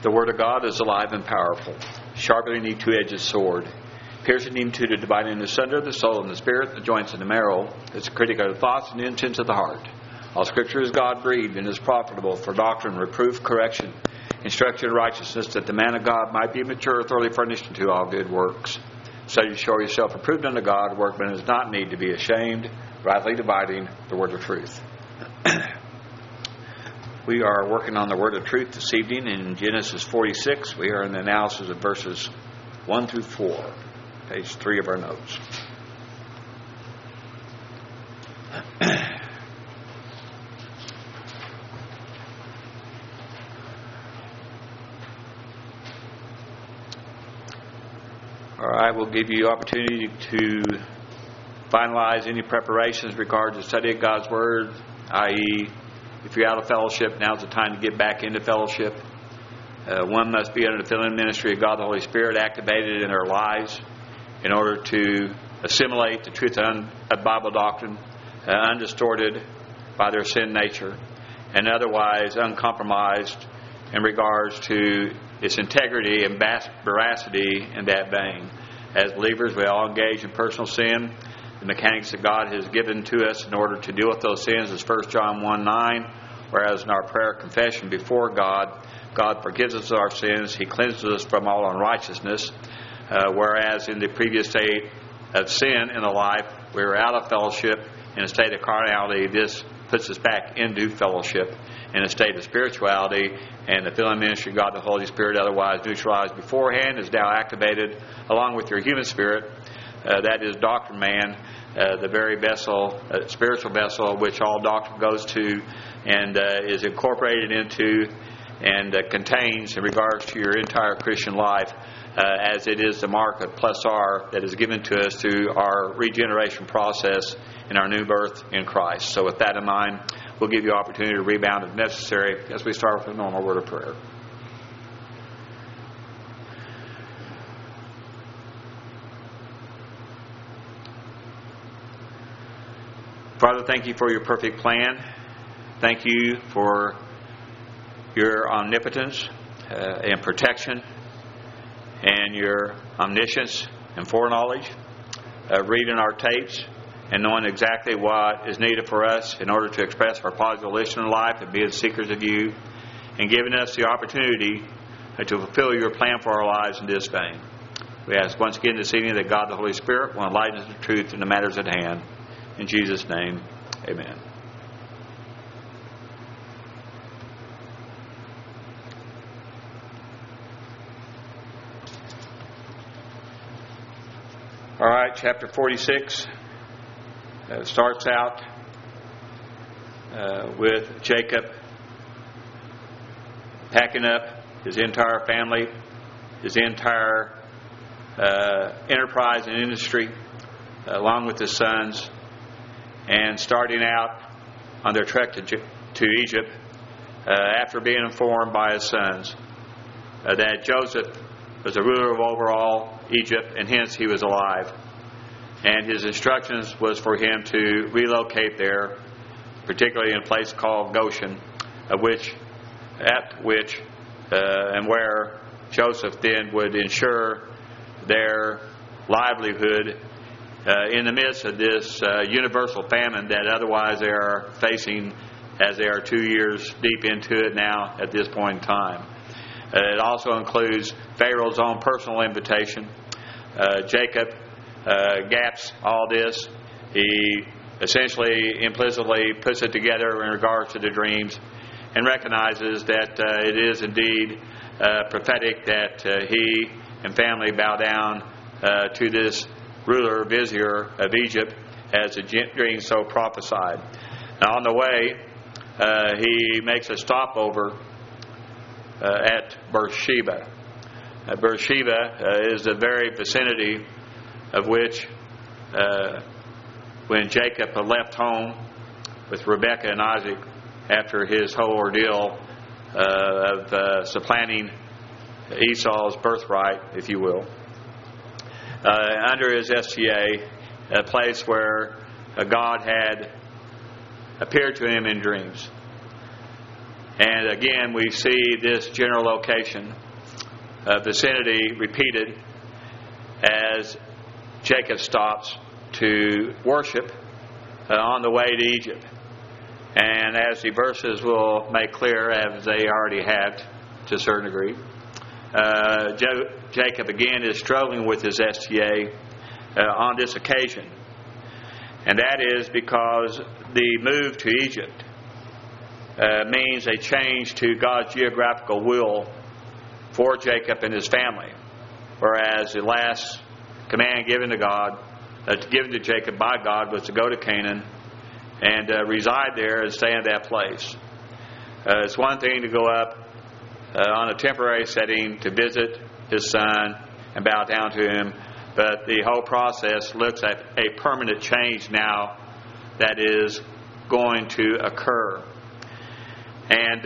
The Word of God is alive and powerful, sharper than any two-edged sword, piercing into the dividing asunder of the soul and the spirit, the joints and the marrow. It's a critic of the thoughts and the intents of the heart. All Scripture is God-breathed and is profitable for doctrine, reproof, correction, instruction in righteousness, that the man of God might be mature, thoroughly furnished unto all good works. So you show yourself approved unto God, workman does not need to be ashamed, rightly dividing the word of truth. We are working on the word of truth this evening in Genesis 46. We are in the analysis of verses 1 through 4, page 3 of our notes. All right, we'll give you opportunity to finalize any preparations regarding the study of God's Word, i.e., if you're out of fellowship, now's the time to get back into fellowship. One must be under the filling ministry of God the Holy Spirit, activated in their lives in order to assimilate the truth of Bible doctrine, undistorted by their sin nature, and otherwise uncompromised in regards to its integrity and veracity in that vein. As believers, we all engage in personal sin. The mechanics that God has given to us in order to deal with those sins is 1 John 1:9, whereas in our prayer confession before God, God forgives us of our sins. He cleanses us from all unrighteousness. Whereas in the previous state of sin in the life, we were out of fellowship in a state of carnality. This puts us back into fellowship in a state of spirituality, and the filling ministry of God the Holy Spirit, otherwise neutralized beforehand, is now activated along with your human spirit. That is doctrine man, the very vessel, spiritual vessel, which all doctrine goes to and is incorporated into and contains in regards to your entire Christian life, as it is the mark of plus R that is given to us through our regeneration process in our new birth in Christ. So with that in mind, we'll give you opportunity to rebound if necessary as we start with a normal word of prayer. Father, thank you for your perfect plan. Thank you for your omnipotence and protection and your omniscience and foreknowledge. Reading our tapes and knowing exactly what is needed for us in order to express our positive volition in life and being seekers of you, and giving us the opportunity to fulfill your plan for our lives in this vein. We ask once again this evening that God the Holy Spirit will enlighten us the truth in the matters at hand. In Jesus' name, amen. All right, chapter 46 starts out with Jacob packing up his entire family, his entire enterprise and industry, along with his sons, and starting out on their trek to Egypt after being informed by his sons that Joseph was the ruler of over all Egypt, and hence he was alive. And his instructions was for him to relocate there, particularly in a place called Goshen, and where Joseph then would ensure their livelihood in the midst of this universal famine that otherwise they are facing, as they are 2 years deep into it now at this point in time. It also includes Pharaoh's own personal invitation. Jacob gaps all this. He essentially implicitly puts it together in regards to the dreams and recognizes that it is indeed prophetic that he and family bow down to this ruler, vizier of Egypt, as the dream so prophesied. Now on the way, he makes a stopover at Beersheba. Beersheba is the very vicinity of which, when Jacob had left home with Rebekah and Isaac after his whole ordeal of supplanting Esau's birthright, if you will, under his STA, a place where God had appeared to him in dreams. And again, we see this general location, vicinity repeated as Jacob stops to worship on the way to Egypt. And as the verses will make clear, as they already have to a certain degree, Jacob again is struggling with his STA on this occasion. And that is because the move to Egypt means a change to God's geographical will for Jacob and his family. Whereas the last command given to Jacob by God was to go to Canaan and reside there and stay in that place. It's one thing to go up on a temporary setting to visit his son and bow down to him, but the whole process looks at a permanent change now that is going to occur. And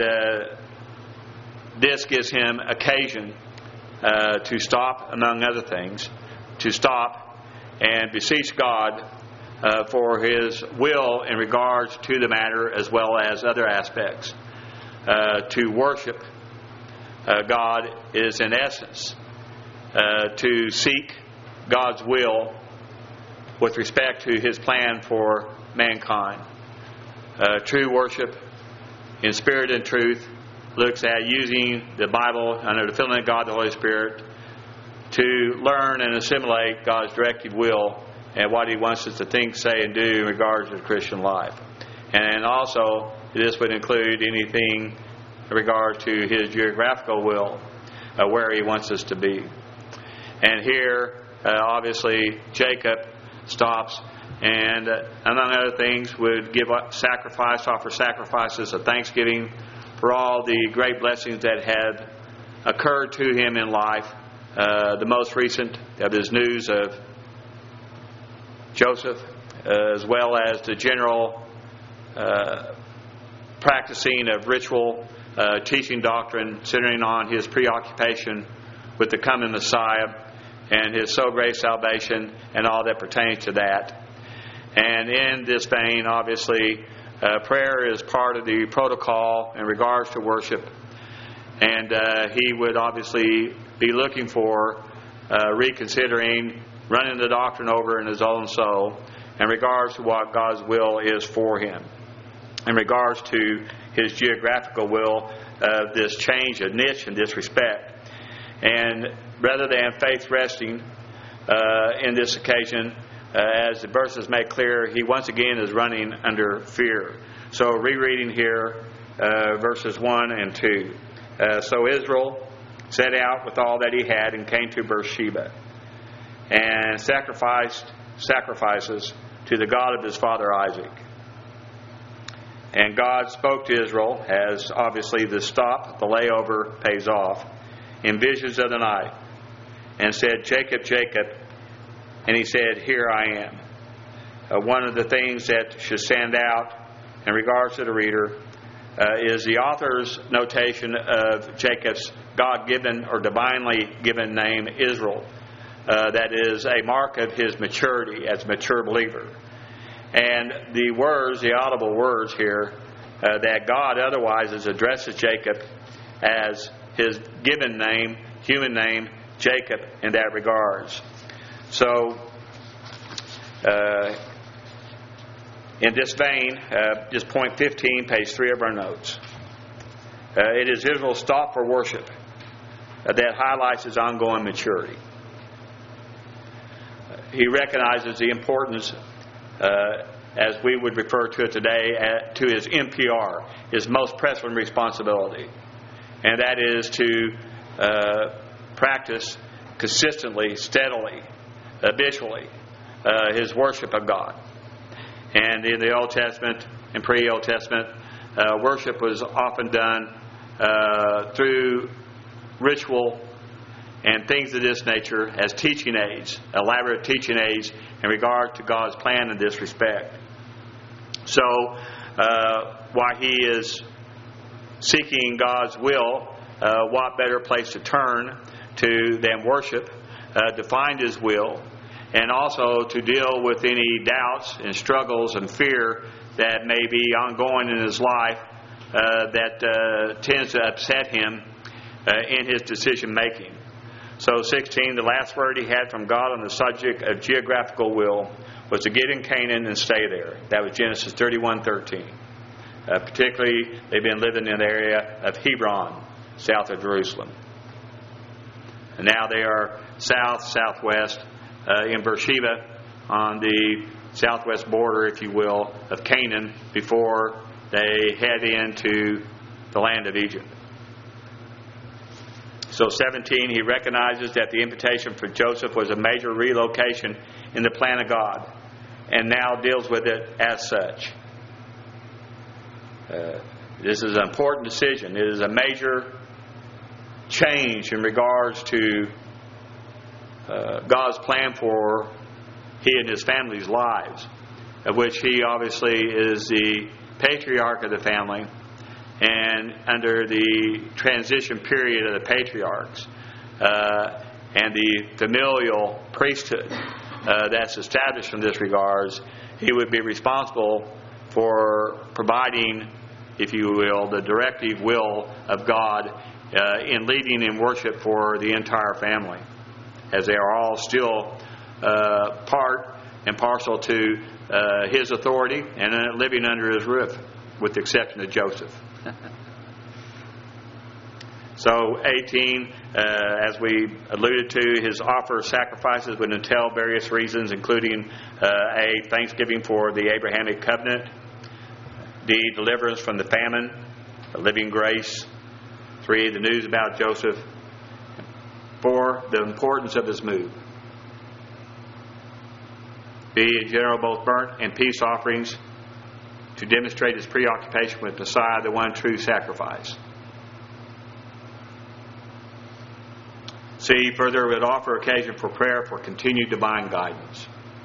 this gives him occasion to stop, among other things, to stop and beseech God for His will in regards to the matter as well as other aspects. To worship God is in essence to seek God's will with respect to His plan for mankind. True worship in spirit and truth looks at using the Bible under the filling of God the Holy Spirit to learn and assimilate God's directed will and what He wants us to think, say, and do in regards to the Christian life. And also, this would include anything in regards to His geographical will, where He wants us to be. And here, obviously, Jacob stops and, among other things, would give offer sacrifices of thanksgiving for all the great blessings that had occurred to him in life. The most recent of his news of Joseph, as well as the general practicing of ritual, teaching doctrine, centering on his preoccupation with the coming Messiah and His so great salvation and all that pertains to that. And in this vein, obviously, prayer is part of the protocol in regards to worship. And he would obviously be looking for reconsidering, running the doctrine over in his own soul in regards to what God's will is for him. In regards to His geographical will, this change of niche and this respect. And rather than faith resting in this occasion, as the verses make clear, he once again is running under fear. So rereading here verses 1 and 2. So Israel set out with all that he had and came to Beersheba and sacrifices to the God of his father Isaac. And God spoke to Israel, as obviously the stop, the layover pays off, in visions of the night, and said, Jacob, Jacob. And he said, Here I am. One of the things that should stand out in regards to the reader is the author's notation of Jacob's God-given or divinely given name, Israel. That is a mark of his maturity as a mature believer. And the words, the audible words here, that God otherwise addresses Jacob as his given name, human name, Jacob, in that regards. So, in this vein, just point 15, page 3 of our notes. It is Israel's stop for worship that highlights his ongoing maturity. He recognizes the importance, as we would refer to it today, to his MPR, his most pressing responsibility. And that is to practice consistently, steadily, habitually, his worship of God. And in the Old Testament and pre-Old Testament, worship was often done through ritual and things of this nature as teaching aids, elaborate teaching aids in regard to God's plan in this respect. So, while he is seeking God's will, what better place to turn to than worship, to find His will, and also to deal with any doubts and struggles and fear that may be ongoing in his life that tends to upset him in his decision making. So 16, the last word he had from God on the subject of geographical will was to get in Canaan and stay there. That was Genesis 31:13. Particularly, they've been living in the area of Hebron, south of Jerusalem. And now they are southwest in Beersheba, on the southwest border, if you will, of Canaan, before they head into the land of Egypt. So 17, he recognizes that the invitation for Joseph was a major relocation in the plan of God, and now deals with it as such. This is an important decision. It is a major change in regards to God's plan for he and his family's lives, of which he obviously is the patriarch of the family, and under the transition period of the patriarchs and the familial priesthood that's established in this regards, he would be responsible for providing, if you will, the directive will of God in leading in worship for the entire family, as they are all still part and parcel to his authority and living under his roof, with the exception of Joseph. So 18, as we alluded to, his offer of sacrifices would entail various reasons, including A, thanksgiving for the Abrahamic covenant; D, deliverance from the famine; a living grace; 3, the news about Joseph; 4, the importance of his move; B, in general, both burnt and peace offerings to demonstrate his preoccupation with Messiah, the one true sacrifice; C, further, would offer occasion for prayer for continued divine guidance.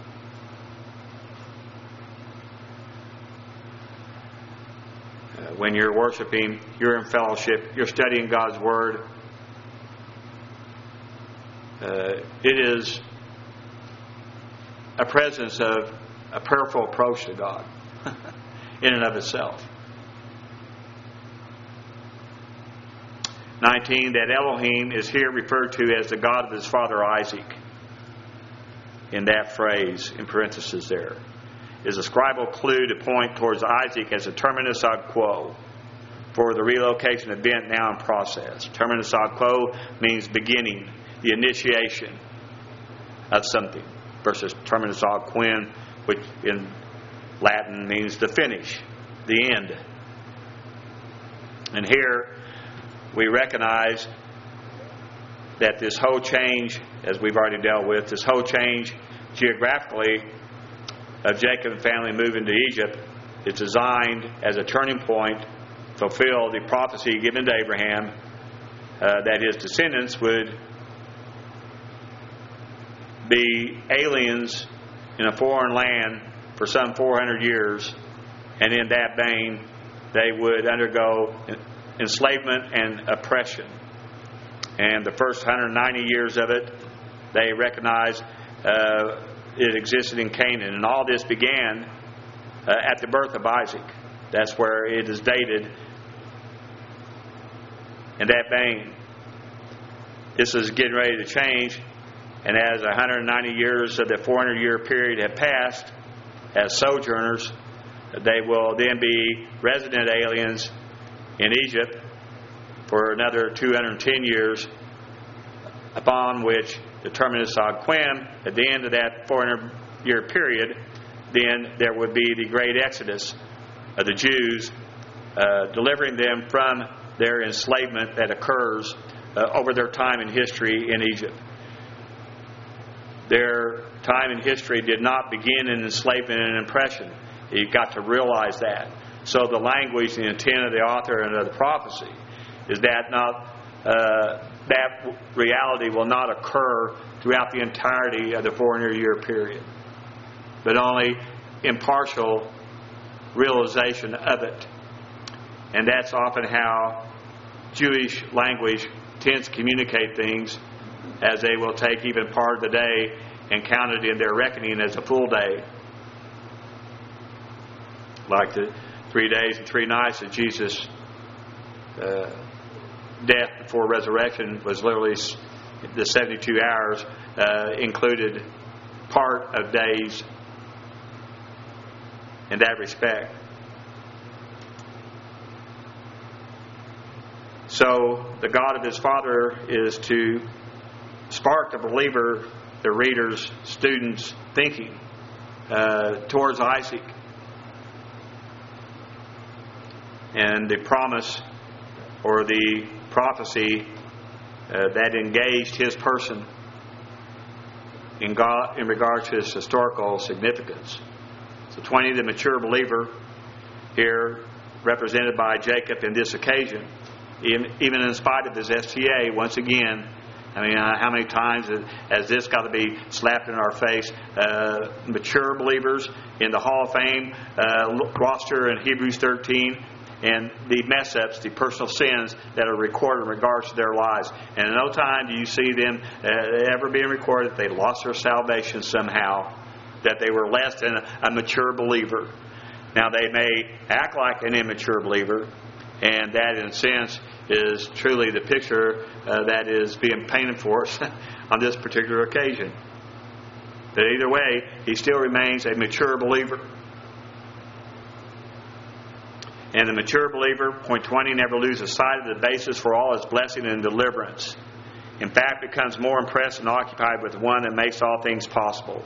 When you're worshiping, you're in fellowship, you're studying God's Word, it is a presence of a prayerful approach to God in and of itself. 19, that Elohim is here referred to as the God of his father Isaac. In that phrase, in parentheses there, is a scribal clue to point towards Isaac as a terminus ad quo for the relocation event now in process. Terminus ad quo means beginning, the initiation of something, versus terminus ad quem, which in Latin means the finish, the end. And here we recognize that this whole change, as we've already dealt with, this whole change geographically of Jacob and family moving to Egypt is designed as a turning point to fulfill the prophecy given to Abraham that his descendants would be aliens in a foreign land for some 400 years, and in that vein they would undergo enslavement and oppression. And the first 190 years of it, they recognized it existed in Canaan. And all this began at the birth of Isaac. That's where it is dated. In that vein, this is getting ready to change. And as 190 years of the 400-year period have passed, as sojourners, they will then be resident aliens in Egypt for another 210 years, upon which the terminus ad quem, at the end of that 400-year period, then there would be the great exodus of the Jews, delivering them from their enslavement that occurs over their time in history in Egypt. Their time in history did not begin in enslavement and oppression. You've got to realize that. So the language, the intent of the author and of the prophecy is that that reality will not occur throughout the entirety of the 400-year period, but only in partial realization of it. And that's often how Jewish language tends to communicate things, as they will take even part of the day and count it in their reckoning as a full day. Like the 3 days and 3 nights that Jesus death before resurrection was literally the 72 hours, included part of days in that respect. So the God of his Father is to spark the believer, the readers, students' thinking towards Isaac and the promise or the prophecy that engaged his person in God in regards to his historical significance. So 20, the mature believer, here represented by Jacob in this occasion, even in spite of his STA, once again, I mean, how many times has this got to be slapped in our face? Mature believers in the Hall of Fame roster in Hebrews 13, and the mess-ups, the personal sins that are recorded in regards to their lives. And in no time do you see them ever being recorded that they lost their salvation somehow, that they were less than a mature believer. Now, they may act like an immature believer, and that, in a sense, is truly the picture that is being painted for us on this particular occasion. But either way, he still remains a mature believer. And the mature believer, point 20, never loses sight of the basis for all his blessing and deliverance. In fact, becomes more impressed and occupied with the one that makes all things possible.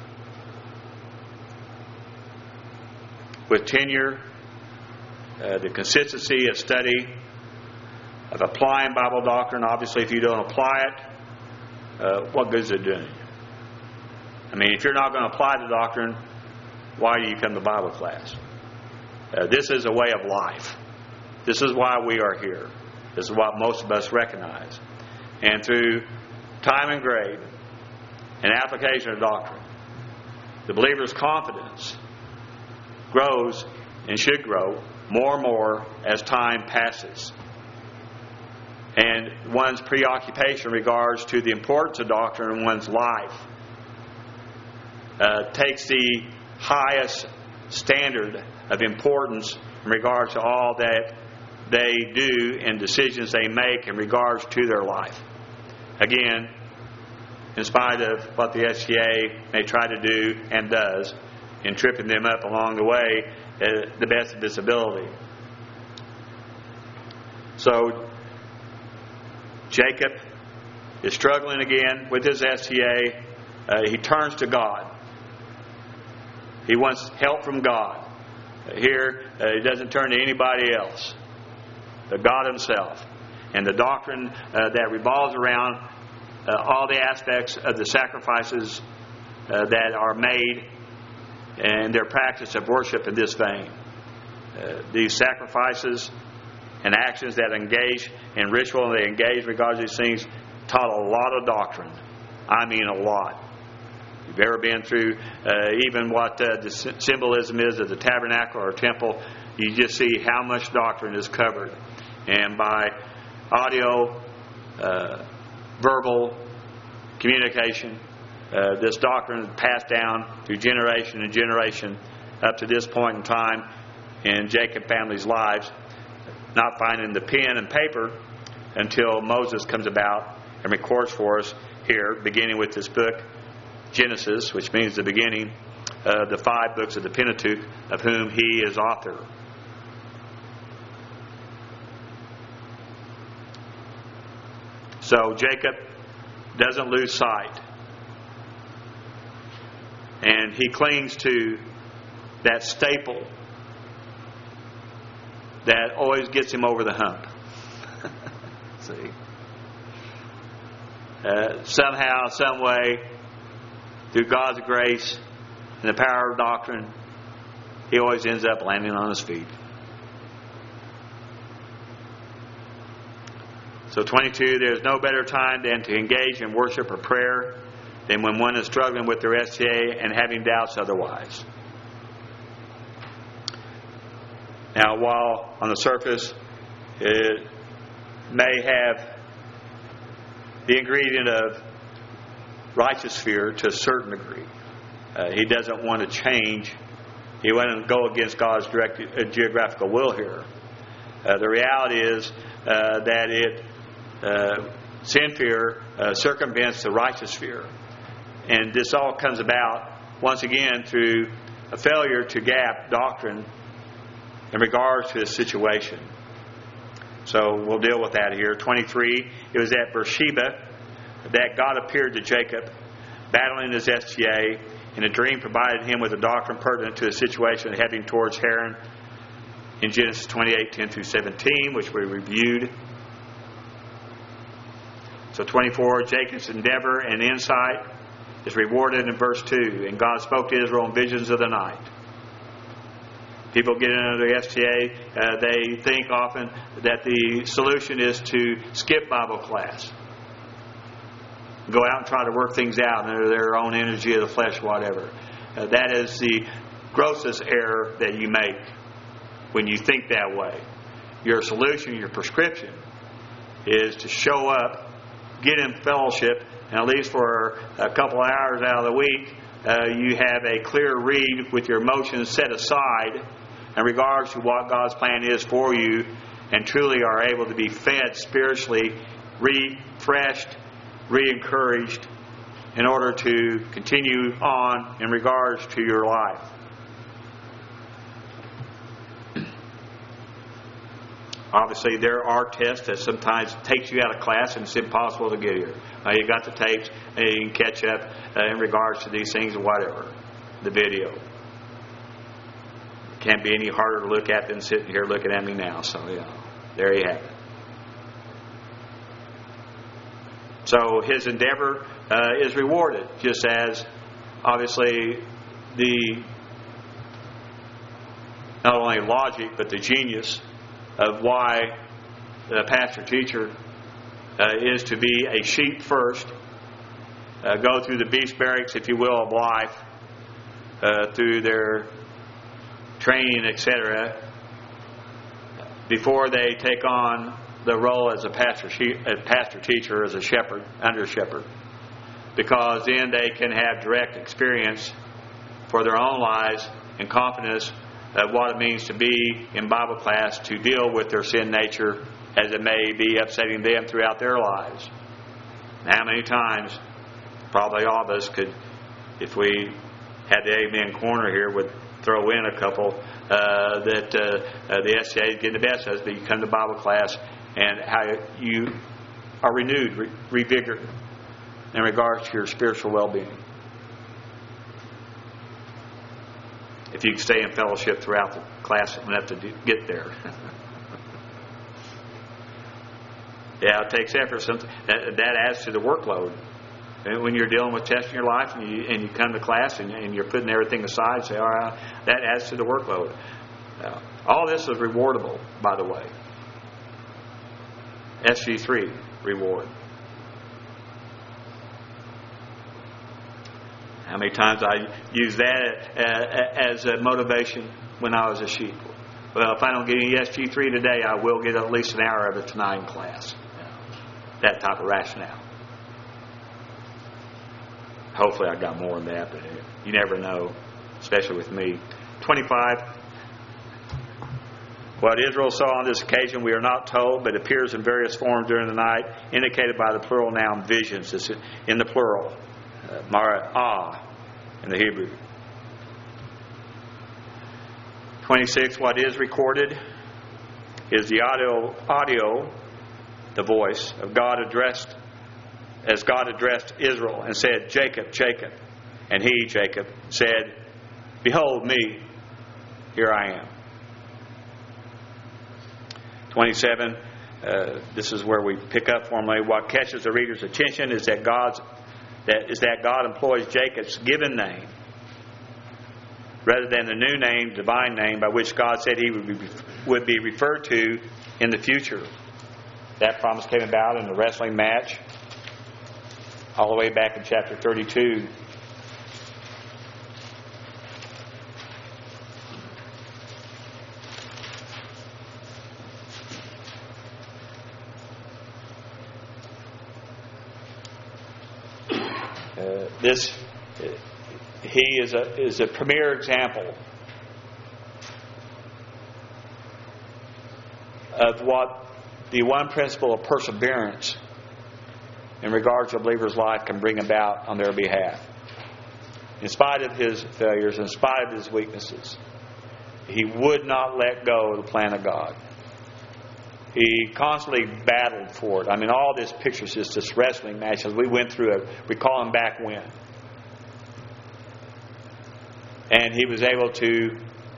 With tenure, the consistency of study, of applying Bible doctrine. Obviously, if you don't apply it, what good is it doing? I mean, if you're not going to apply the doctrine, why do you come to Bible class? This is a way of life. This is why we are here. This is what most of us recognize. And through time and grade and application of doctrine, the believer's confidence grows and should grow more and more as time passes. And one's preoccupation in regards to the importance of doctrine in one's life takes the highest standard of importance in regards to all that they do and decisions they make in regards to their life. Again, in spite of what the STA may try to do and does in tripping them up along the way, the best of its ability. So Jacob is struggling again with his STA. He turns to God. He wants help from God. Here, he doesn't turn to anybody else. God himself. And the doctrine that revolves around all the aspects of the sacrifices that are made and their practice of worship in this vein. These sacrifices and actions that engage in ritual and they engage regarding these things taught a lot of doctrine. I mean a lot. If you've ever been through even what the symbolism is of the tabernacle or temple, you just see how much doctrine is covered. And by audio, verbal communication, this doctrine is passed down through generation and generation up to this point in time in Jacob family's lives, not finding the pen and paper until Moses comes about and records for us here, beginning with this book, Genesis, which means the beginning of the 5 books of the Pentateuch, of whom he is author. So Jacob doesn't lose sight. And he clings to that staple that always gets him over the hump. See? Somehow, some way, through God's grace and the power of doctrine, he always ends up landing on his feet. So 22, there's no better time than to engage in worship or prayer than when one is struggling with their STA and having doubts otherwise. Now, while on the surface it may have the ingredient of righteous fear to a certain degree, he doesn't want to change. He wouldn't go against God's direct geographical will here. The reality is that sin fear circumvents the righteous fear. And this all comes about, once again, through a failure to gap doctrine in regards to this situation. So we'll deal with that here. 23, it was at Beersheba that God appeared to Jacob, battling his STA, and a dream provided him with a doctrine pertinent to the situation heading towards Haran in Genesis 28, 10 through 17, which we reviewed. So 24, Jacob's endeavor and insight is rewarded in verse 2. And God spoke to Israel in visions of the night. People get into the STA, they think often that the solution is to skip Bible class. Go out and try to work things out in their own energy of the flesh, whatever. That is the grossest error that you make when you think that way. Your solution, your prescription, is to show up, get in fellowship, and at least for a couple hours out of the week, you have a clear read with your emotions set aside in regards to what God's plan is for you, and truly are able to be fed spiritually, refreshed, re-encouraged in order to continue on in regards to your life. Obviously, there are tests that sometimes takes you out of class and it's impossible to get here. You got the tapes and you can catch up in regards to these things or whatever. The video. Can't be any harder to look at than sitting here looking at me now. So, there you have it. So, his endeavor is rewarded, just as, obviously, the not only logic, but the genius of why the pastor-teacher is to be a sheep first, go through the beast barracks, if you will, of life, through their training, etc., before they take on the role as a pastor-teacher, as a shepherd, under-shepherd. Because then they can have direct experience for their own lives and confidence of what it means to be in Bible class, to deal with their sin nature as it may be upsetting them throughout their lives. And how many times, probably all of us could, if we had the Amen corner here, would throw in a couple that the SCA is getting the best of us, but you come to Bible class and how you are renewed, revigored in regards to your spiritual well-being. If you can stay in fellowship throughout the class enough to get there. Yeah, it takes effort. That adds to the workload. And when you're dealing with testing your life and you come to class and you're putting everything aside and say, all right, that adds to the workload. All this is rewardable, by the way. SG3, reward. How many times I used that as a motivation when I was a sheep. Well, if I don't get any SG3 today, I will get at least an hour of it tonight in class. That type of rationale. Hopefully I got more than that, but you never know, especially with me. 25. What Israel saw on this occasion, we are not told, but appears in various forms during the night, indicated by the plural noun visions. It's in the plural. Mara'ah in the Hebrew. 26. What is recorded is the audio, the voice of God addressed, as God addressed Israel and said, Jacob, Jacob. And he, Jacob, said, behold me, here I am. 27. This is where we pick up formally. What catches the reader's attention is that God employs Jacob's given name rather than the new name, divine name, by which God said he would be referred to in the future. That promise came about in the wrestling match all the way back in chapter 32. He is a premier example of what the one principle of perseverance in regards to a believer's life can bring about on their behalf. In spite of his failures, in spite of his weaknesses, he would not let go of the plan of God. He constantly battled for it. I mean, all this pictures just this wrestling match as we went through it, recalling back when. And he was able to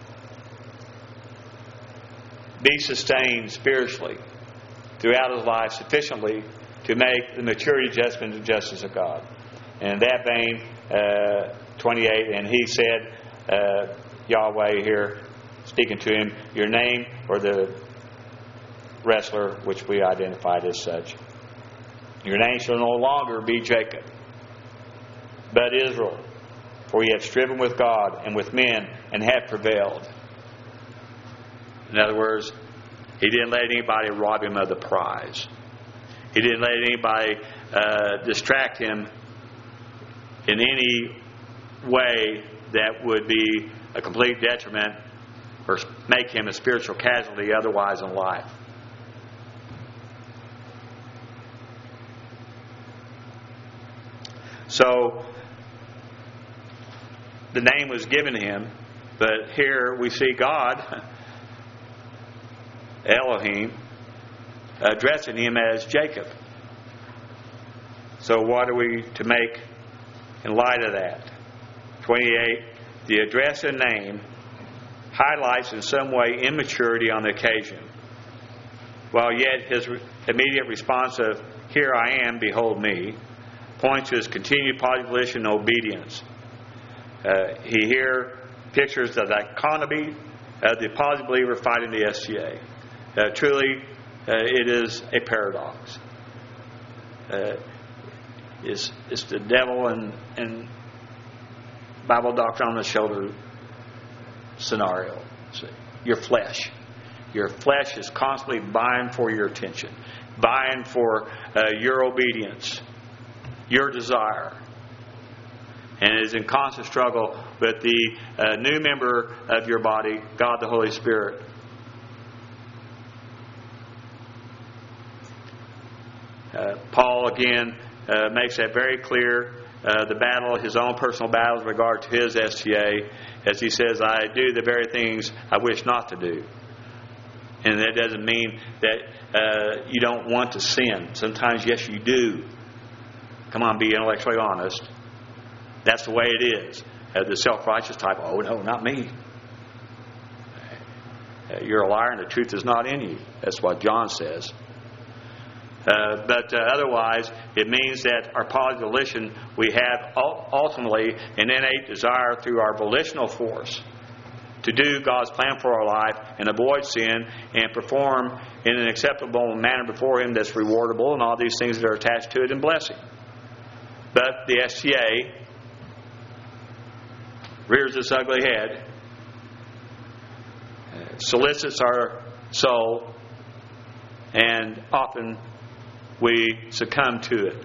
be sustained spiritually throughout his life sufficiently to make the maturity, judgment, and justice of God. And in that vein, 28, and he said, Yahweh here, speaking to him, your name, or the wrestler, which we identified as such, your name shall no longer be Jacob, but Israel, for ye have striven with God and with men and have prevailed. In other words, he didn't let anybody rob him of the prize. He didn't let anybody distract him in any way that would be a complete detriment or make him a spiritual casualty otherwise in life. So, the name was given him, but here we see God, Elohim, addressing him as Jacob. So what are we to make in light of that? 28, the address and name highlights in some way immaturity on the occasion, while yet his immediate response of, here I am, behold me, points to his continued positive and obedience. He here pictures the dichotomy of the positive believer fighting the STA. Truly, it is a paradox. It's the devil and Bible doctrine on the shoulder scenario. See, your flesh is constantly vying for your attention, vying for your obedience, your desire, and it is in constant struggle with the new member of your body, God the Holy Spirit. Paul again makes that very clear. The battle, his own personal battle in regard to his STA, as he says, I do the very things I wish not to do. And that doesn't mean that you don't want to sin. Sometimes, yes, you do. Come on, be intellectually honest. That's the way it is. The self-righteous type, oh no, not me. You're a liar and the truth is not in you. That's what John says. But otherwise, it means that our positive volition, we have ultimately an innate desire through our volitional force to do God's plan for our life and avoid sin and perform in an acceptable manner before Him that's rewardable and all these things that are attached to it and blessing. But the STA rears its ugly head, solicits our soul, and often we succumb to it.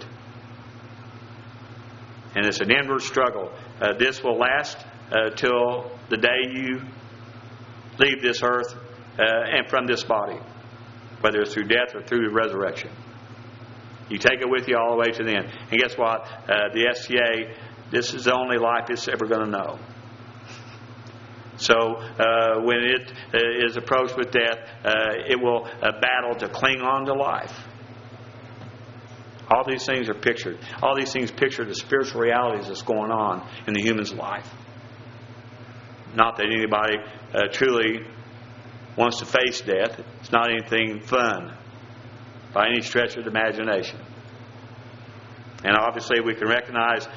And it's an inward struggle. This will last till the day you leave this earth and from this body, whether it's through death or through resurrection. You take it with you all the way to the end. And guess what? The STA, this is the only life it's ever going to know. So when it is approached with death, it will battle to cling on to life. All these things are pictured. All these things picture the spiritual realities that's going on in the human's life. Not that anybody truly wants to face death. It's not anything fun by any stretch of the imagination. And obviously we can recognize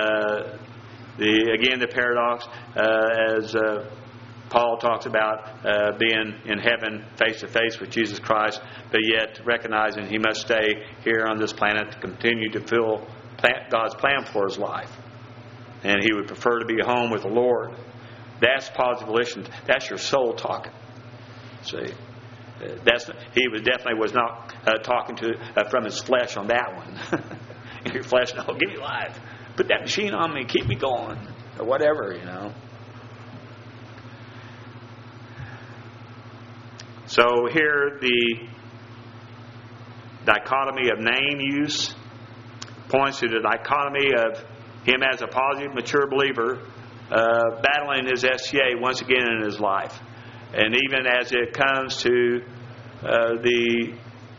the paradox as Paul talks about being in heaven face to face with Jesus Christ, but yet recognizing he must stay here on this planet to continue to fulfill God's plan for his life. And he would prefer to be home with the Lord. That's positive volition. That's your soul talking. See, he was not talking to from his flesh on that one. Your flesh, no, give me life. Put that machine on me, keep me going, or whatever, So here the dichotomy of name use points to the dichotomy of him as a positive, mature believer battling his STA once again in his life. And even as it comes to the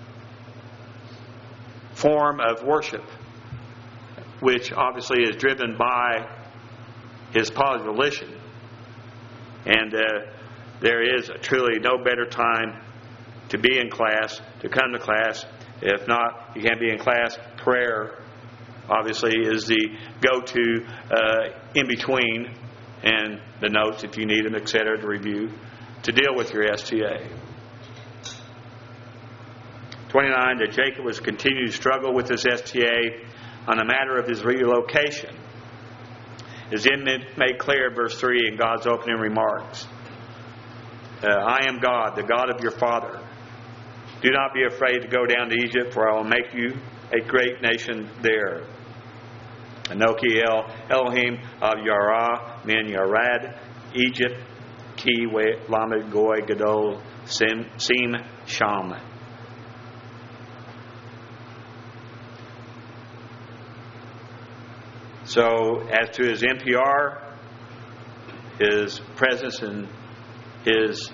form of worship, which obviously is driven by his positive volition. And there is truly no better time to be in class, to come to class. If not, you can't be in class. Prayer, obviously, is the go-to in between, and the notes, if you need them, etc., to review, to deal with your STA. 29, that Jacob was continuing to struggle with his STA on the matter of his relocation is then made clear in verse 3 in God's opening remarks. I am God, the God of your father. Do not be afraid to go down to Egypt, for I will make you a great nation there. Anoki Elohim of Yarah, min Yarad, Egypt, Ki Lamed Goy Gadol Sim Sham. So, as to his NPR, his presence in his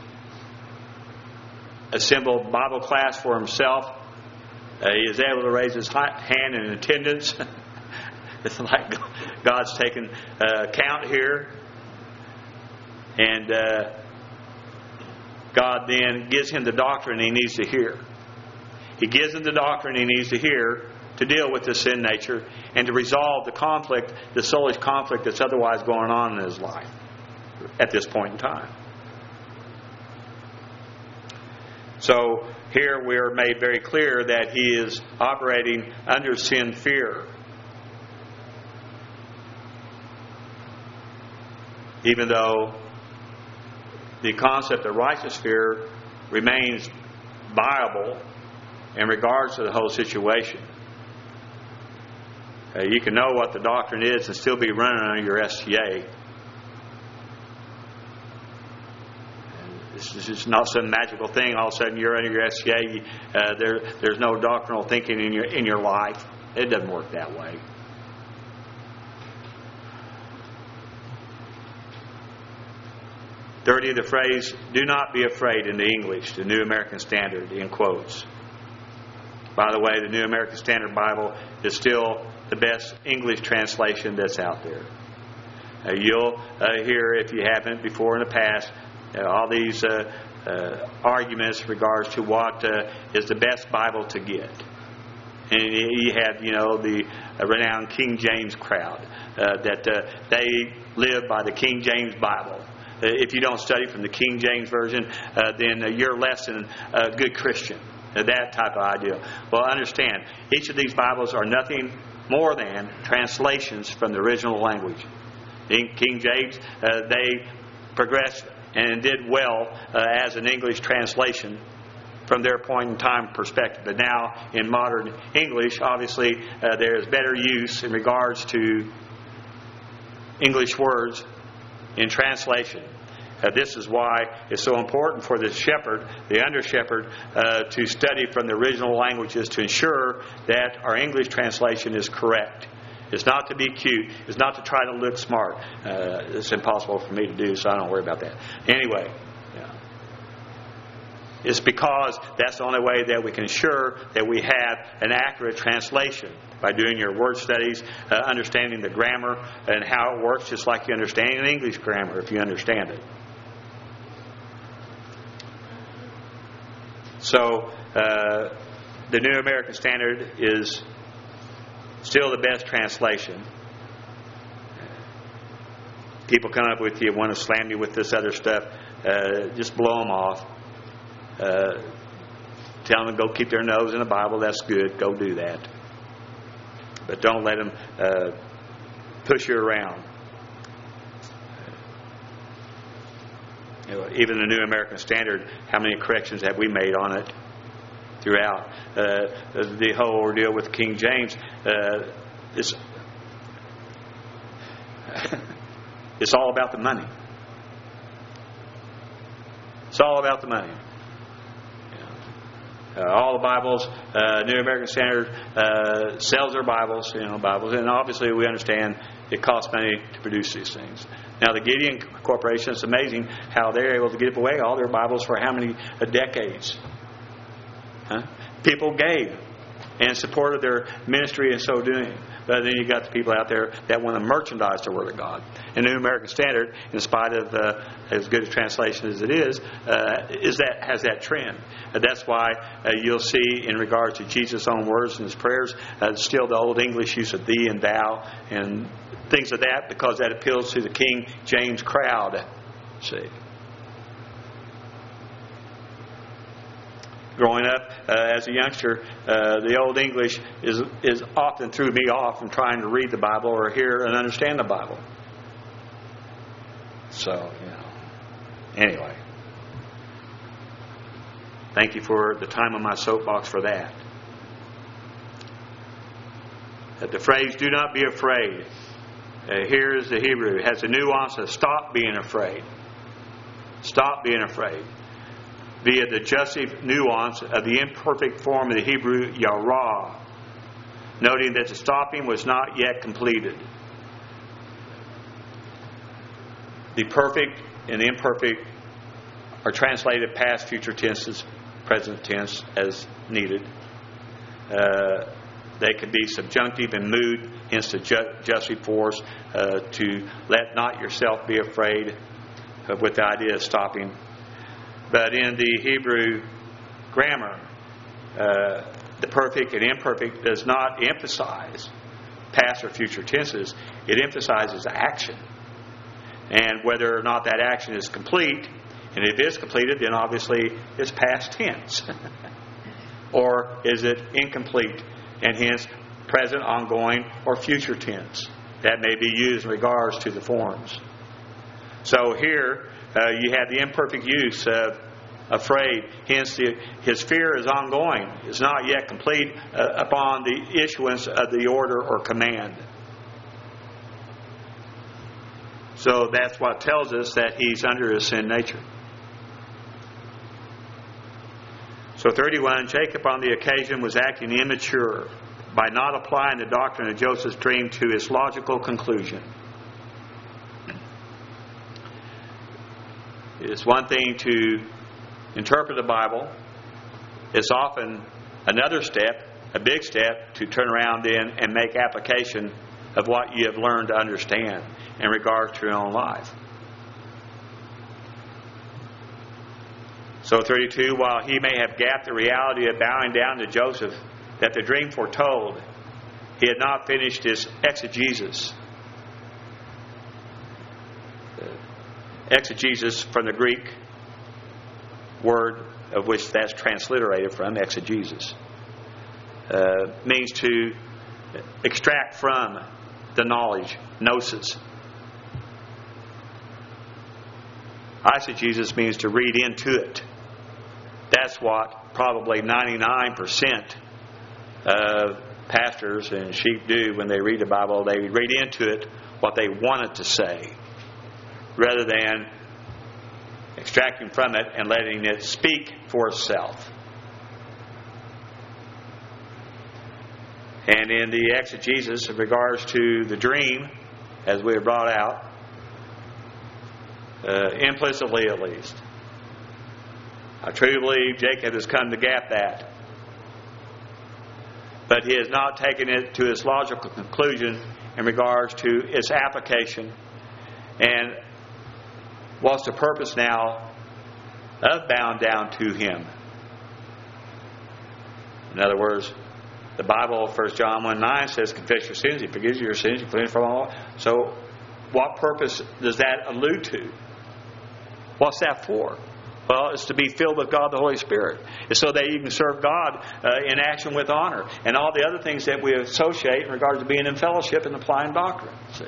assembled Bible class for himself, he is able to raise his hand in attendance. It's like God's taken count here. And God then gives him the doctrine he needs to hear. He gives him the doctrine he needs to hear to deal with the sin nature and to resolve the conflict, the soulish conflict that's otherwise going on in his life at this point in time. So here we are made very clear that he is operating under sin fear. Even though the concept of righteous fear remains viable in regards to the whole situation. You can know what the doctrine is and still be running under your STA. It's not some magical thing. All of a sudden you're under your STA. There's no doctrinal thinking in your life. It doesn't work that way. Thirdly, the phrase, do not be afraid in the English, the New American Standard, in quotes. By the way, the New American Standard Bible is still the best English translation that's out there. You'll hear, if you haven't before in the past, all these arguments in regards to what is the best Bible to get. And you have, the renowned King James crowd that they live by the King James Bible. If you don't study from the King James Version, then you're less than a good Christian. That type of idea. Well, understand, each of these Bibles are nothing more than translations from the original language. In King James, they progressed and did well as an English translation from their point in time perspective. But now, in modern English, obviously, there is better use in regards to English words in translation. This is why it's so important for the shepherd, the under-shepherd, to study from the original languages to ensure that our English translation is correct. It's not to be cute. It's not to try to look smart. It's impossible for me to do, so I don't worry about that. Anyway, it's because that's the only way that we can ensure that we have an accurate translation. By doing your word studies, understanding the grammar and how it works, just like you understand an English grammar if you understand it. So, the New American Standard is still the best translation. People come up with you, want to slam you with this other stuff. Just blow them off. Tell them to go keep their nose in the Bible. That's good. Go do that. But don't let them push you around. Even the New American Standard, how many corrections have we made on it throughout? The whole ordeal with King James, it's all about the money. It's all about the money. All the Bibles, New American Standard sells their Bibles, Bibles, and obviously we understand it costs money to produce these things. Now the Gideon Corporation, it's amazing how they're able to give away all their Bibles for how many decades. People gave and supported their ministry in so doing. But then you got the people out there that want to merchandise the Word of God. And the New American Standard, in spite of as good a translation as it is has that trend. That's why you'll see in regards to Jesus' own words and His prayers, still the Old English use of thee and thou and things of that, because that appeals to the King James crowd. See. Growing up as a youngster, the Old English is often threw me off from trying to read the Bible or hear and understand the Bible. So, anyway. Thank you for the time on my soapbox for that. The phrase, do not be afraid. Here is the Hebrew. It has a nuance of stop being afraid. Stop being afraid. Via the jussive nuance of the imperfect form of the Hebrew yarah, noting that the stopping was not yet completed. The perfect and the imperfect are translated past, future tenses, present tense as needed. They can be subjunctive and mood, hence the jussive force, to let not yourself be afraid, with the idea of stopping. But in the Hebrew grammar, the perfect and imperfect does not emphasize past or future tenses. It emphasizes action. And whether or not that action is complete, and if it is completed, then obviously it's past tense. Or is it incomplete, and hence present, ongoing, or future tense? That may be used in regards to the forms. So here, you have the imperfect use of afraid. Hence, his fear is ongoing. It's not yet complete upon the issuance of the order or command. So that's what tells us that he's under his sin nature. So 31, Jacob on the occasion was acting immature by not applying the doctrine of Joseph's dream to its logical conclusion. It's one thing to interpret the Bible. It's often another step, a big step, to turn around in and make application of what you have learned to understand in regard to your own life. So 32, while he may have gapped the reality of bowing down to Joseph that the dream foretold, he had not finished his exegesis. Exegesis from the Greek word of which that's transliterated from, exegesis, means to extract from the knowledge, gnosis. Eisegesis means to read into it. That's what probably 99% of pastors and sheep do when they read the Bible. They read into it what they want it to say, rather than extracting from it and letting it speak for itself. And in the exegesis in regards to the dream, as we have brought out, implicitly at least, I truly believe Jacob has come to gap that. But he has not taken it to its logical conclusion in regards to its application. And what's the purpose now of bowing down to him? In other words, the Bible, 1 John 1:9 says, confess your sins, He forgives you your sins, you cleanse from all. So what purpose does that allude to? What's that for? Well, it's to be filled with God the Holy Spirit. It's so that you can serve God in action with honor. And all the other things that we associate in regards to being in fellowship and applying doctrine. See?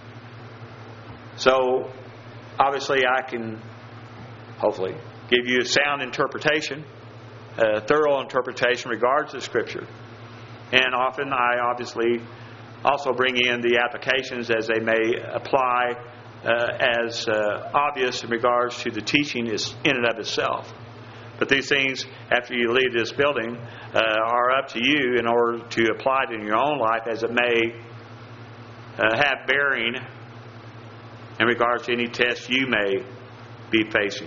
So, obviously I can, hopefully, give you a sound interpretation, a thorough interpretation in regards to Scripture. And often I obviously also bring in the applications as they may apply as obvious in regards to the teaching is in and of itself. But these things, after you leave this building, are up to you in order to apply it in your own life as it may have bearing in regards to any test you may be facing.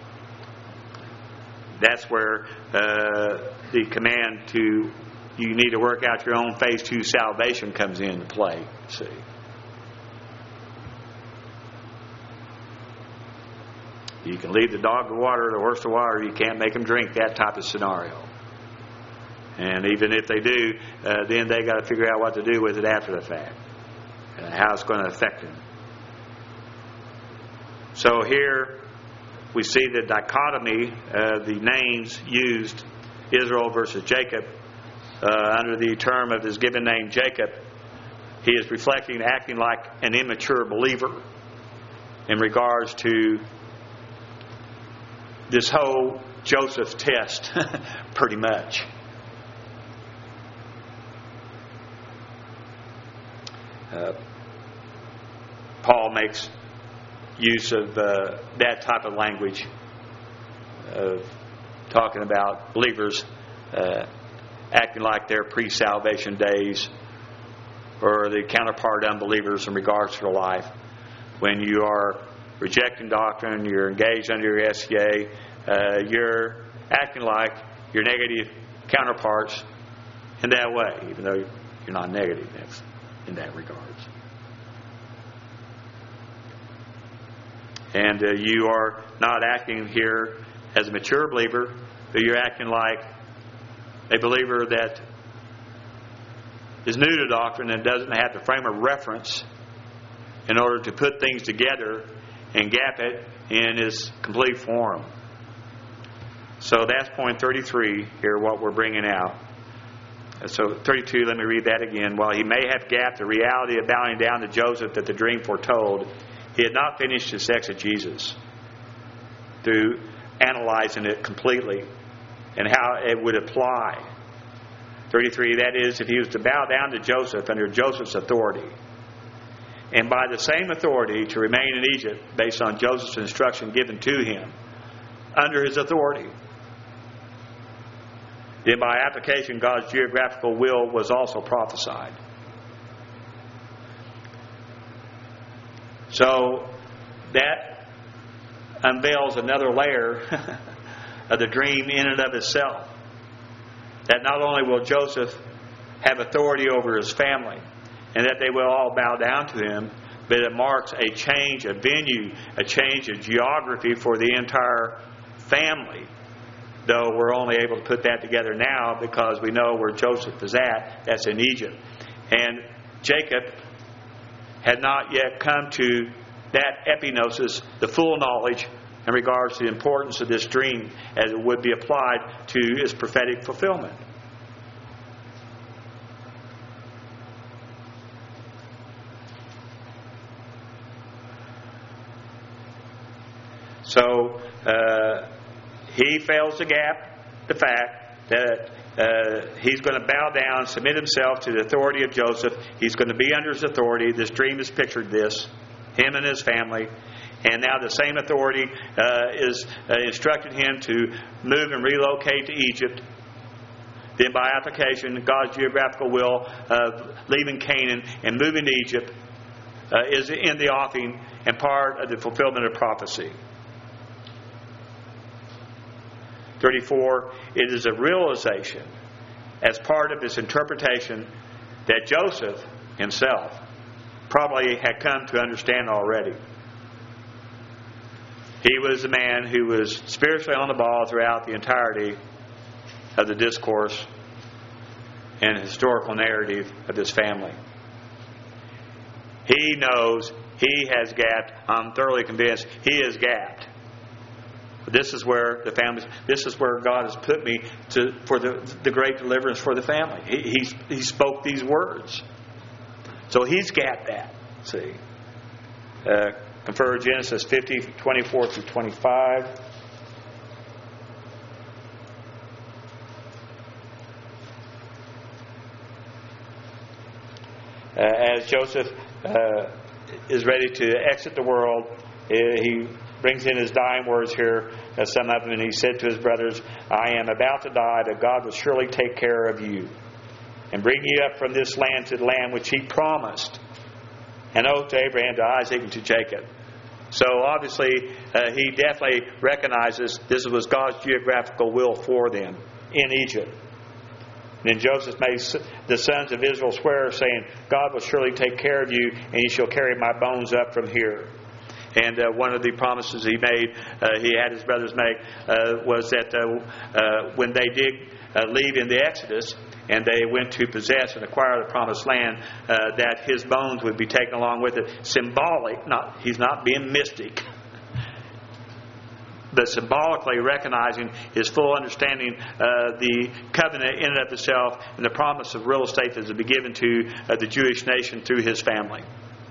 That's where the command to you need to work out your own faith to salvation comes into play. See, you can lead the dog to water, the horse to water. You can't make them drink. That type of scenario. And even if they do, then they got to figure out what to do with it after the fact, how it's going to affect them. So here we see the dichotomy, the names used, Israel versus Jacob. Under the term of his given name, Jacob, he is reflecting, acting like an immature believer in regards to this whole Joseph test, pretty much. Paul makes use of that type of language, of talking about believers acting like their pre-salvation days, or the counterpart unbelievers in regards to their life. When you are rejecting doctrine, you're engaged under your SCA, you're acting like your negative counterparts in that way, even though you're not negative in that regards. And you are not acting here as a mature believer, but you're acting like a believer that is new to doctrine and doesn't have the frame of reference in order to put things together and gap it in its complete form. So that's point 33 here, what we're bringing out. So 32, let me read that again. While he may have gapped the reality of bowing down to Joseph that the dream foretold, he had not finished his exegesis through analyzing it completely and how it would apply. 33, that is, if he was to bow down to Joseph under Joseph's authority, and by the same authority to remain in Egypt based on Joseph's instruction given to him under his authority, then by application God's geographical will was also prophesied. So that unveils another layer of the dream in and of itself. That not only will Joseph have authority over his family and that they will all bow down to him, but it marks a change of venue, a change of geography for the entire family. Though we're only able to put that together now because we know where Joseph is at. That's in Egypt. And Jacob had not yet come to that epignosis, the full knowledge in regards to the importance of this dream as it would be applied to its prophetic fulfillment. So he fails to gap the fact that he's going to bow down, submit himself to the authority of Joseph. He's going to be under his authority. This dream has pictured this, him and his family. And now the same authority is instructed him to move and relocate to Egypt. Then by application, God's geographical will of leaving Canaan and moving to Egypt is in the offing and part of the fulfillment of prophecy. 34, it is a realization as part of his interpretation that Joseph himself probably had come to understand already. He was a man who was spiritually on the ball throughout the entirety of the discourse and historical narrative of his family. He knows he has gapped. I'm thoroughly convinced he has gapped. This is where this is where God has put me for the great deliverance for the family. He spoke these words. So he's got that. See. Confer Genesis 50, 24 through 25. As Joseph is ready to exit the world, he brings in his dying words here, some of them, and he said to his brothers, I am about to die, but God will surely take care of you and bring you up from this land to the land which He promised, an oath to Abraham, to Isaac, and to Jacob. So obviously, he definitely recognizes this was God's geographical will for them in Egypt. And then Joseph made the sons of Israel swear, saying, God will surely take care of you, and you shall carry my bones up from here. And one of the promises he made, he had his brothers make, was that when they did leave in the Exodus, and they went to possess and acquire the promised land, that his bones would be taken along with it. Symbolic, he's not being mystic, but symbolically recognizing his full understanding the covenant in and of itself and the promise of real estate that is to be given to the Jewish nation through his family.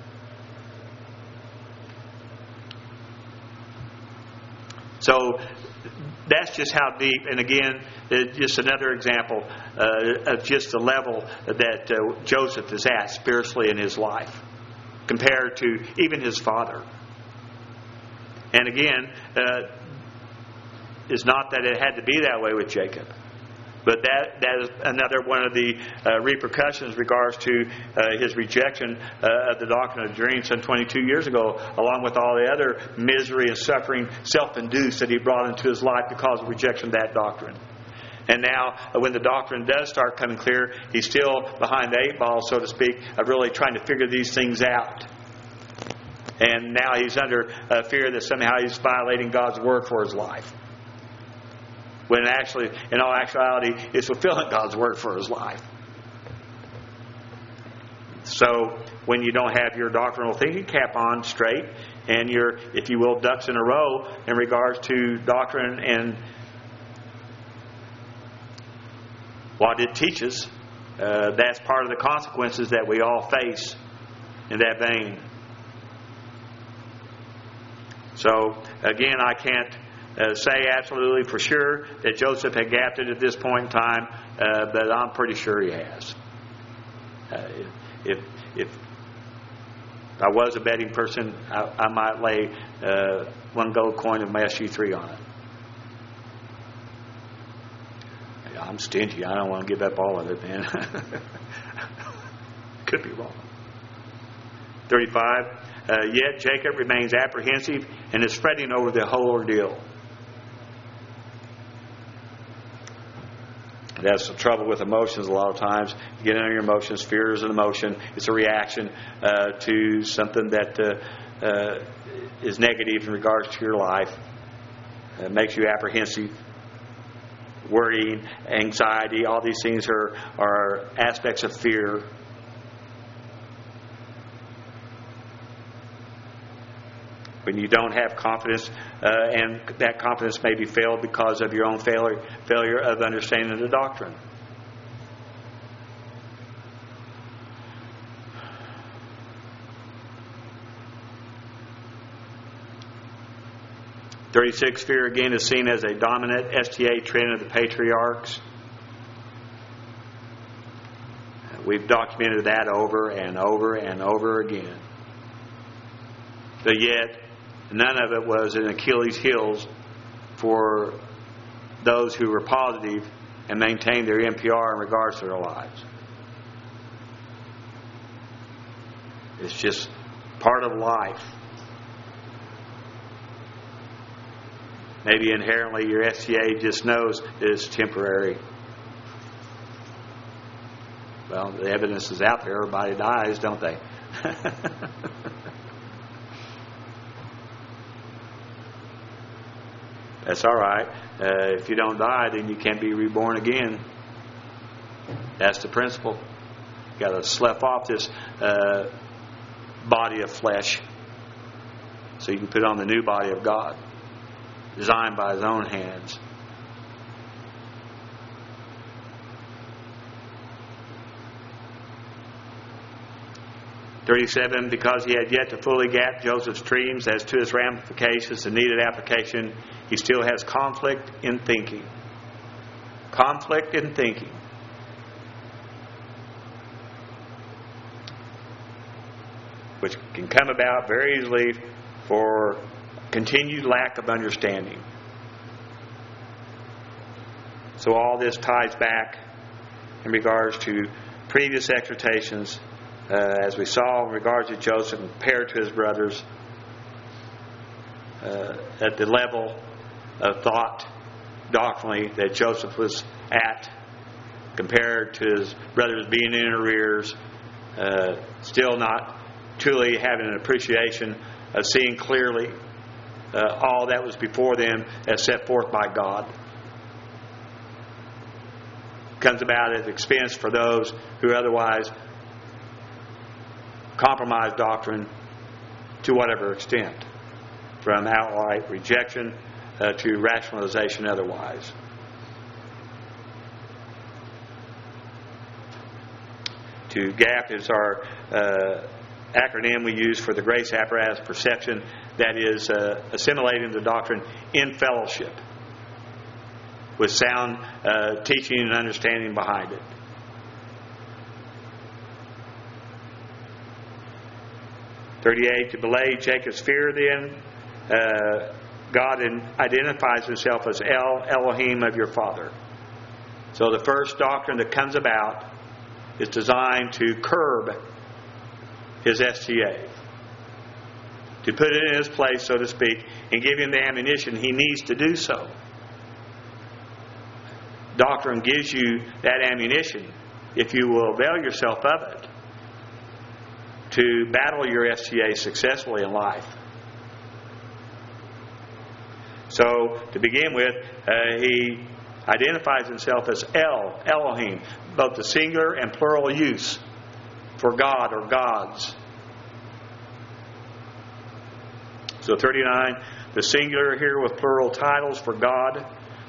So that's just how deep, and again, just another example of just the level that Joseph is at spiritually in his life, compared to even his father. And again, it's not that it had to be that way with Jacob, but that is another one of the repercussions in regards to his rejection of the doctrine of dreams some 22 years ago, along with all the other misery and suffering, self-induced, that he brought into his life because of rejection of that doctrine. And now, when the doctrine does start coming clear, he's still behind the eight ball, so to speak, of really trying to figure these things out. And now he's under fear that somehow he's violating God's word for his life, when actually, in all actuality, it's fulfilling God's word for his life. So, when you don't have your doctrinal thinking cap on straight, and your, if you will, ducks in a row in regards to doctrine and what it teaches, that's part of the consequences that we all face in that vein. So, again, I can't say absolutely for sure that Joseph had gapped it at this point in time, but I'm pretty sure he has. If I was a betting person, I might lay one gold coin of Matthew 3 on it. I'm stingy. I don't want to give up all of it, man. Could be wrong. 35. Yet Jacob remains apprehensive and is fretting over the whole ordeal. That's the trouble with emotions a lot of times. You get under your emotions. Fear is an emotion. It's a reaction to something that is negative in regards to your life. It makes you apprehensive. Worrying, anxiety, all these things are aspects of fear. When you don't have confidence, and that confidence may be failed because of your own failure of understanding the doctrine. (36) Fear again is seen as a dominant STA trend of the patriarchs. We've documented that over and over and over again. But yet, none of it was an Achilles' heels for those who were positive and maintained their NPR in regards to their lives. It's just part of life. Maybe inherently your STA just knows that it's temporary. Well, the evidence is out there. Everybody dies, don't they? That's all right. If you don't die, then you can't be reborn again. That's the principle. You've got to slough off this body of flesh so you can put on the new body of God, designed by His own hands. (37) Because he had yet to fully gap Joseph's dreams as to its ramifications and needed application, he still has conflict in thinking. Conflict in thinking. Which can come about very easily for continued lack of understanding. So all this ties back in regards to previous exhortations, as we saw in regards to Joseph compared to his brothers, at the level of thought doctrinally that Joseph was at, compared to his brothers being in arrears, still not truly having an appreciation of seeing clearly all that was before them as set forth by God. Comes about at expense for those who otherwise compromise doctrine to whatever extent, from outright rejection to rationalization otherwise. To GAP is our acronym we use for the grace apparatus perception, that is assimilating the doctrine in fellowship with sound teaching and understanding behind it. To belay Jacob's fear, then, God identifies himself as El, Elohim of your father. So the first doctrine that comes about is designed to curb his STA, to put it in his place, so to speak, and give him the ammunition he needs to do so. Doctrine gives you that ammunition, if you will avail yourself of it, to battle your STA successfully in life. So, to begin with, he identifies himself as El, Elohim, both the singular and plural use for God or gods. So 39, the singular here with plural titles for God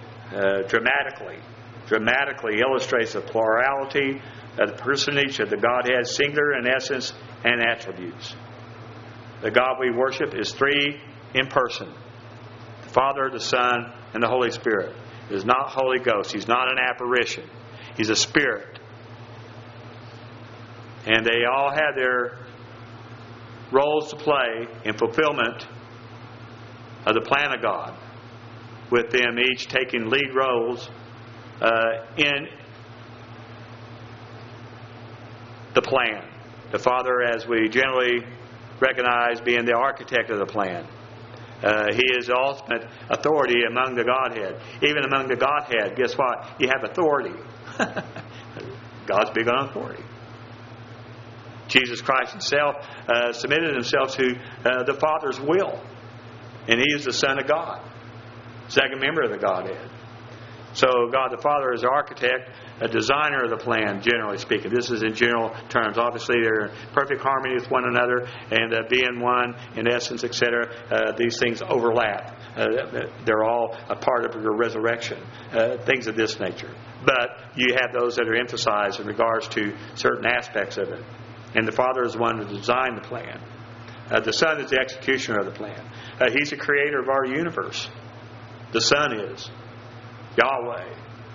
dramatically illustrates the plurality of the personage of the Godhead, singular in essence and attributes. The God we worship is three in person: the Father, the Son, and the Holy Spirit. He is not Holy Ghost. He's not an apparition. He's a spirit. And they all have their roles to play in fulfillment of the plan of God, with them each taking lead roles in the plan. The Father, as we generally recognize, being the architect of the plan. He is the ultimate authority among the Godhead. Even among the Godhead, guess what? You have authority. God's big on authority. Jesus Christ himself submitted himself to the Father's will. And he is the Son of God, second member of the Godhead. So God the Father is the architect, a designer of the plan, generally speaking. This is in general terms. Obviously, they're in perfect harmony with one another, and being one in essence, etc. These things overlap. They're all a part of your resurrection, things of this nature. But you have those that are emphasized in regards to certain aspects of it. And the Father is the one who designed the plan. The Son is the executioner of the plan. He's the creator of our universe. The Son is Yahweh.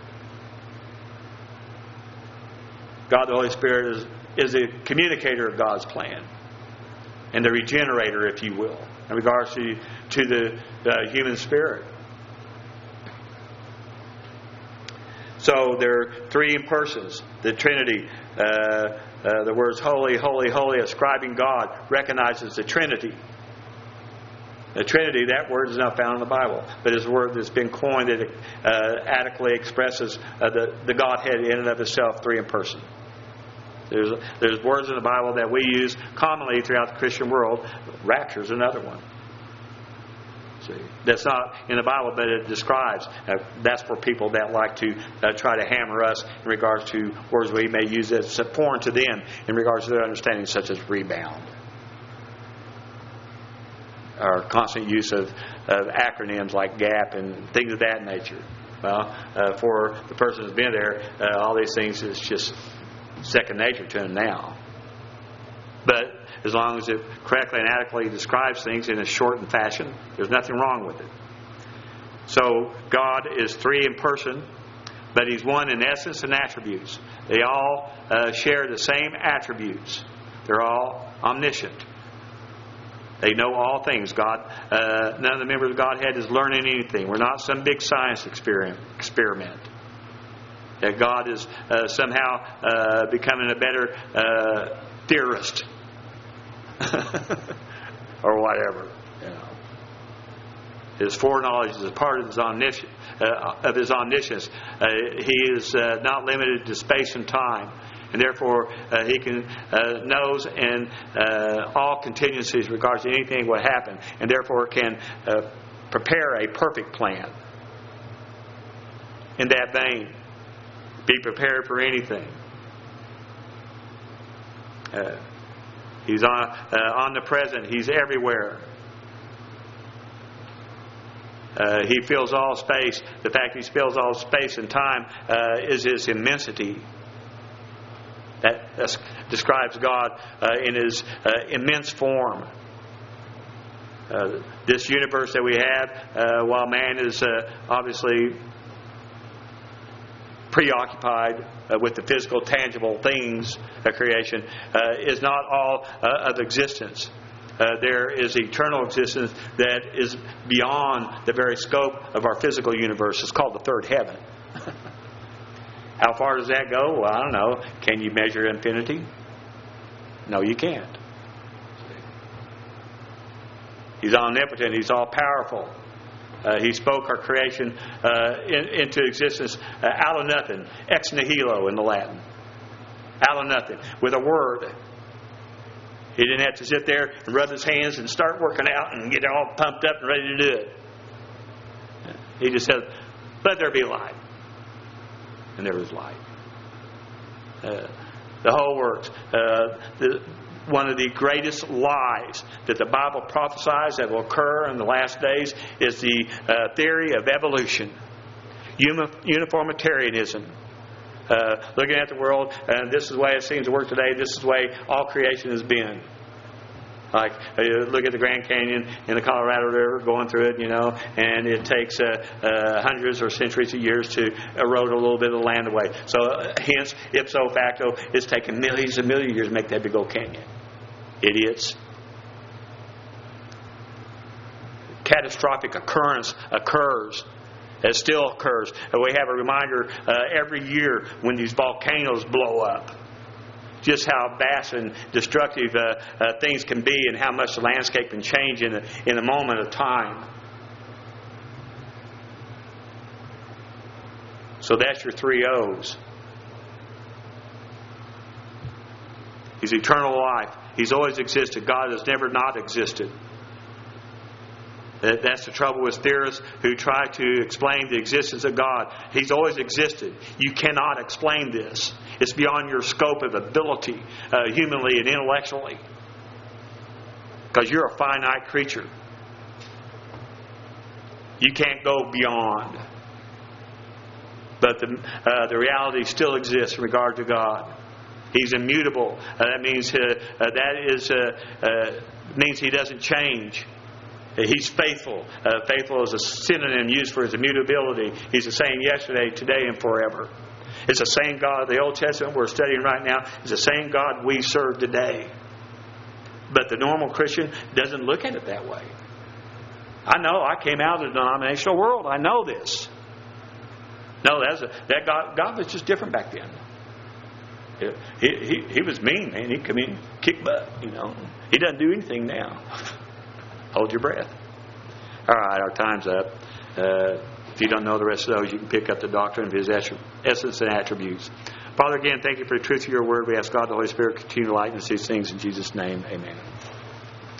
God the Holy Spirit is the communicator of God's plan, and the regenerator, if you will, in regards to the human spirit. So there are three in persons. The Trinity, the words holy, holy, holy, ascribing God, recognizes the Trinity. The Trinity, that word is not found in the Bible, but is a word that's been coined that adequately expresses the Godhead in and of itself, three in person. There's words in the Bible that we use commonly throughout the Christian world. Rapture is another one. See, that's not in the Bible, but it describes. That's for people that like to try to hammer us in regards to words we may use as foreign to them in regards to their understanding, such as rebound. Our constant use of acronyms like GAP and things of that nature. Well, for the person who's been there, all these things is just second nature to them now. But as long as it correctly and adequately describes things in a shortened fashion, there's nothing wrong with it. So God is three in person, but He's one in essence and attributes. They all share the same attributes. They're all omniscient. They know all things. God, none of the members of Godhead is learning anything. We're not some big science experiment. That God is somehow becoming a better theorist or whatever. You know. His foreknowledge is a part of His omniscience. He is not limited to space and time. And therefore, He knows in all contingencies regards to anything that will happen, and therefore can prepare a perfect plan. In that vein, be prepared for anything. He's omnipresent. He's everywhere. He fills all space. The fact He fills all space and time is His immensity. That describes God in His immense form. This universe that we have, while man is obviously preoccupied with the physical, tangible things of creation, is not all of existence. There is eternal existence that is beyond the very scope of our physical universe. It's called the third heaven. How far does that go? Well, I don't know. Can you measure infinity? No, you can't. He's omnipotent. He's all-powerful. He spoke our creation into existence out of nothing. Ex nihilo in the Latin. Out of nothing. With a word. He didn't have to sit there and rub his hands and start working out and get all pumped up and ready to do it. He just said, "Let there be light." And there was light. The whole works. One of the greatest lies that the Bible prophesies that will occur in the last days is the theory of evolution. Uniformitarianism. Looking at the world, and this is the way it seems to work today. This is the way all creation has been. Like, look at the Grand Canyon in the Colorado River, going through it, and it takes hundreds or centuries of years to erode a little bit of the land away. So, hence, ipso facto, it's taken millions and millions of years to make that big old canyon. Idiots. Catastrophic occurrence occurs. It still occurs. We have a reminder every year when these volcanoes blow up. Just how vast and destructive things can be, and how much the landscape can change in a moment of time. So that's your 3 O's. He's eternal life. He's always existed. God has never not existed. That's the trouble with theorists who try to explain the existence of God. He's always existed. You cannot explain this. It's beyond your scope of ability, humanly and intellectually. Because you're a finite creature. You can't go beyond. But the reality still exists in regard to God. He's immutable. That means means He doesn't change. He's faithful. Faithful is a synonym used for His immutability. He's the same yesterday, today, and forever. It's the same God of the Old Testament we're studying right now. It's the same God we serve today. But the normal Christian doesn't look at it that way. I know. I came out of the denominational world. I know this. No, that God was just different back then. He was mean, man. He'd come in, kick butt. He doesn't do anything now. Hold your breath. All right, our time's up. If you don't know the rest of those, you can pick up the doctrine of His essence and attributes. Father, again, thank You for the truth of Your word. We ask God, the Holy Spirit, continue to lighten us these things in Jesus' name. Amen.